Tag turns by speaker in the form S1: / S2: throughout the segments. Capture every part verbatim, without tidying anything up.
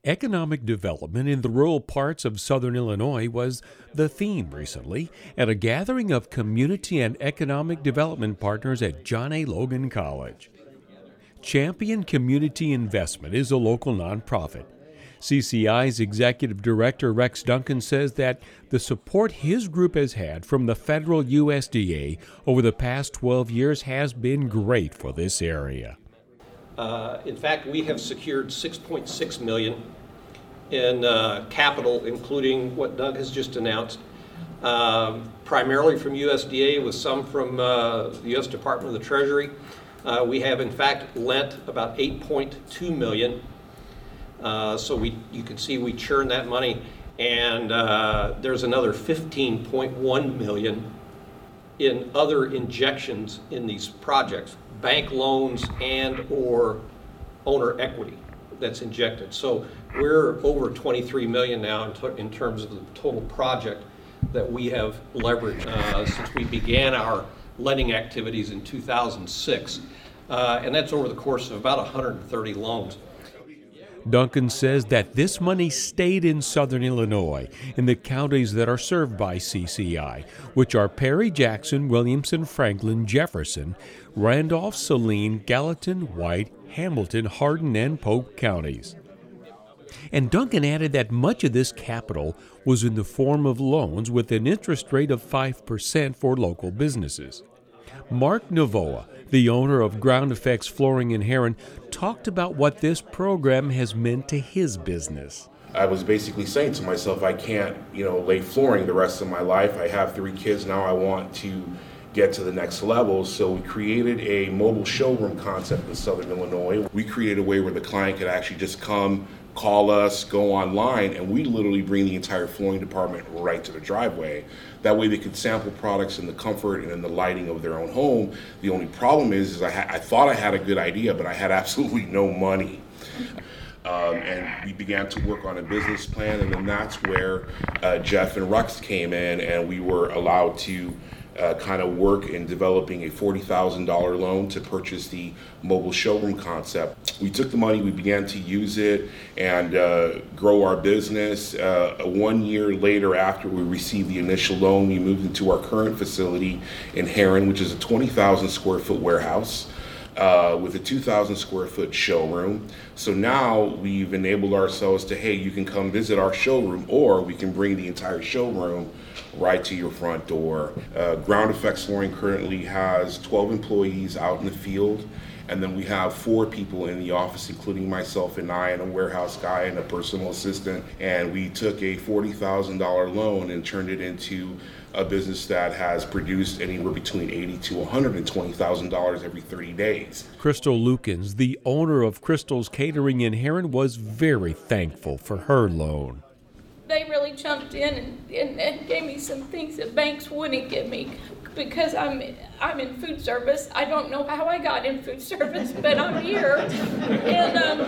S1: Economic development in the rural parts of southern Illinois was the theme recently at a gathering of community and economic development partners at John A. Logan College. Champion Community Investment is a local nonprofit. C C I's Executive Director Rex Duncan says that the support his group has had from the federal U S D A over the past twelve years has been great for this area.
S2: Uh, in fact, we have secured six point six million dollars in uh, capital, including what Doug has just announced, uh, primarily from U S D A with some from uh, the U S Department of the Treasury. Uh, we have, in fact, lent about eight point two million dollars. Uh, so we, you can see we churn that money, and uh, there's another fifteen point one million dollars in other injections in these projects, bank loans and or owner equity that's injected. So we're over twenty-three million dollars now in, t- in terms of the total project that we have leveraged uh, since we began our lending activities in two thousand six, uh, and that's over the course of about one hundred thirty loans.
S1: Duncan says that this money stayed in southern Illinois in the counties that are served by C C I, which are Perry, Jackson, Williamson, Franklin, Jefferson, Randolph, Saline, Gallatin, White, Hamilton, Hardin, and Polk counties. And Duncan added that much of this capital was in the form of loans with an interest rate of five percent for local businesses. Mark Navoa, the owner of Ground Effects Flooring in Herrin, talked about what this program has meant to his business.
S3: I was basically saying to myself, I can't, you know, lay flooring the rest of my life. I have three kids now. I want to get to the next level. So we created a mobile showroom concept in southern Illinois. We created a way where the client could actually just come, call us, go online, and we literally bring the entire flooring department right to the driveway. That way they could sample products in the comfort and in the lighting of their own home. The only problem is, is I, ha- I thought I had a good idea, but I had absolutely no money. Um, and we began to work on a business plan, and then that's where uh, Jeff and Rex came in, and we were allowed to Uh, kind of work in developing a forty thousand dollars loan to purchase the mobile showroom concept. We took the money, we began to use it and uh, grow our business. Uh, one year later, after we received the initial loan, we moved into our current facility in Herrin, which is a twenty thousand square foot warehouse uh, with a two thousand square foot showroom. So now we've enabled ourselves to, hey, you can come visit our showroom, or we can bring the entire showroom right to your front door. Uh, Ground Effects Flooring currently has twelve employees out in the field, and then we have four people in the office, including myself and I, and a warehouse guy and a personal assistant. And we took a forty thousand dollars loan and turned it into a business that has produced anywhere between eighty thousand dollars to one hundred twenty thousand dollars every thirty days.
S1: Crystal Lukens, the owner of Crystal's Catering in Herrin, was very thankful for her loan.
S4: They really jumped in and, and, and gave me some things that banks wouldn't give me because I'm I'm in food service. I don't know how I got in food service, but I'm here. And um,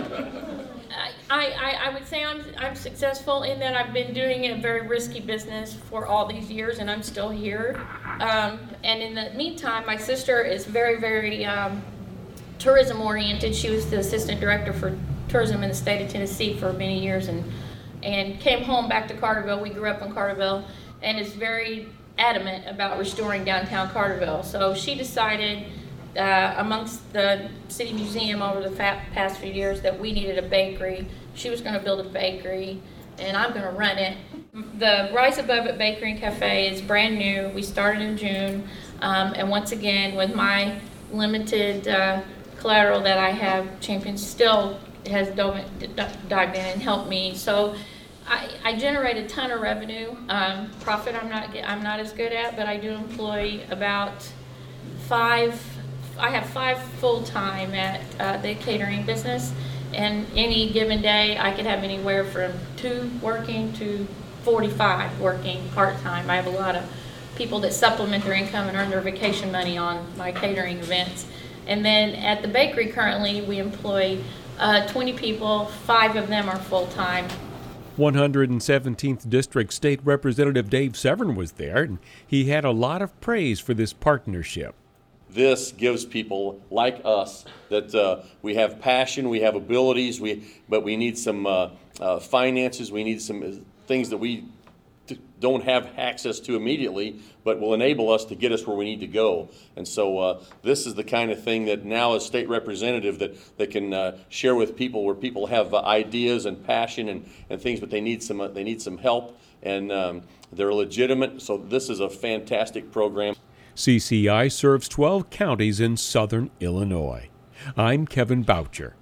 S4: I, I, I would say I'm I'm successful in that I've been doing a very risky business for all these years, and I'm still here. Um, and in the meantime, my sister is very, very um, tourism oriented. She was the assistant director for tourism in the state of Tennessee for many years, and and came home back to Carterville. We grew up in Carterville, and is very adamant about restoring downtown Carterville. So she decided, uh, amongst the City Museum over the fa- past few years, that we needed a bakery. She was going to build a bakery, and I'm going to run it. The Rise Above It Bakery and Cafe is brand new. We started in June, um, and once again, with my limited uh, collateral that I have, Champion still has dove in, dived in and helped me. So I, I generate a ton of revenue. Um, profit I'm not I'm not as good at, but I do employ about five. I have five full time at uh, the catering business, and any given day I could have anywhere from two working to forty-five working part time. I have a lot of people that supplement their income and earn their vacation money on my catering events. And then at the bakery currently we employ Uh, twenty people, five of them are full-time.
S1: one hundred seventeenth District State Representative Dave Severn was there, and he had a lot of praise for this partnership.
S5: this gives people like us that uh, we have passion, we have abilities, we but we need some uh, uh, finances, we need some things that we don't have access to immediately, but will enable us to get us where we need to go. And so uh, this is the kind of thing that now as state representative that, that can uh, share with people, where people have uh, ideas and passion and, and things, but they need some, uh, they need some help, and um, they're legitimate. So this is a fantastic program.
S1: C C I serves twelve counties in southern Illinois. I'm Kevin Boucher.